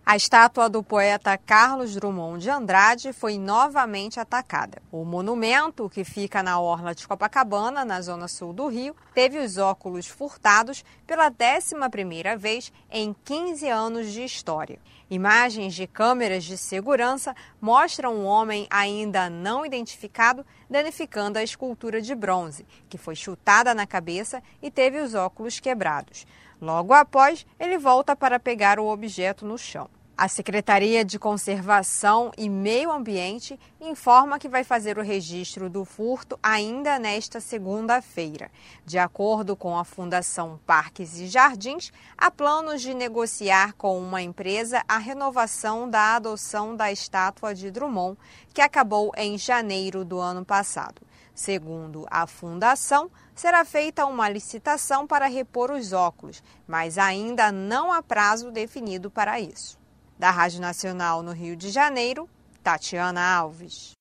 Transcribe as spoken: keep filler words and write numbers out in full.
A estátua do poeta Carlos Drummond de Andrade foi novamente atacada. O monumento, que fica na orla de Copacabana, na zona sul do Rio, teve os óculos furtados pela décima primeira vez em quinze anos de história. Imagens de câmeras de segurança mostram um homem ainda não identificado danificando a escultura de bronze, que foi chutada na cabeça e teve os óculos quebrados. Logo após, ele volta para pegar o objeto no chão. A Secretaria de Conservação e Meio Ambiente informa que vai fazer o registro do furto ainda nesta segunda-feira. De acordo com a Fundação Parques e Jardins, há planos de negociar com uma empresa a renovação da adoção da estátua de Drummond, que acabou em janeiro do ano passado. Segundo a Fundação, será feita uma licitação para repor os óculos, mas ainda não há prazo definido para isso. Da Rádio Nacional no Rio de Janeiro, Tatiana Alves.